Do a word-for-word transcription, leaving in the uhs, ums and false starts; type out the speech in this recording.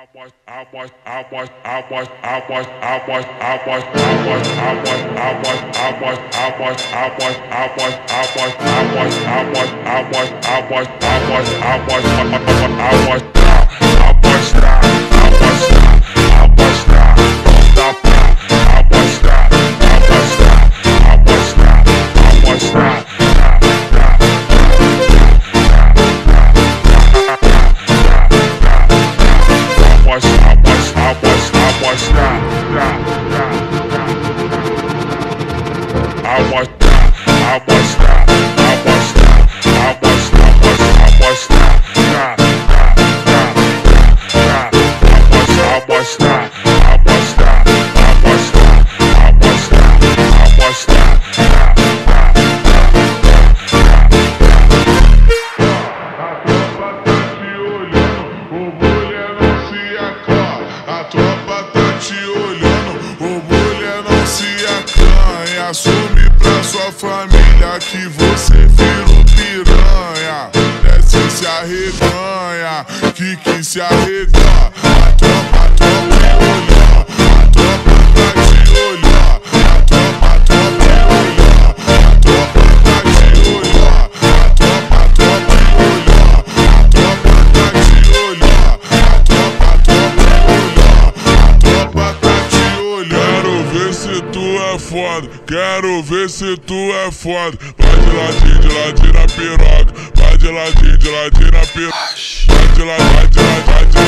Assume pra sua família que você virou piranha. Desce se arreganha, que que se arrega. A tropa, a tropa é olhar, a tropa tá te olhar. A tropa, a tropa é olhar, a tropa tá te olhar. A tropa, a tropa é olhar, a tropa tá te olhar. A tropa, a tropa é olhar, a tropa tá te olhar. Quero ver se tu é foda, quero ver se tu é foda. Vai de ladinho, de ladinho na piroca. Vai de ladinho, de ladinho na piroca. Vai de ladinho, vai de ladinho, vai de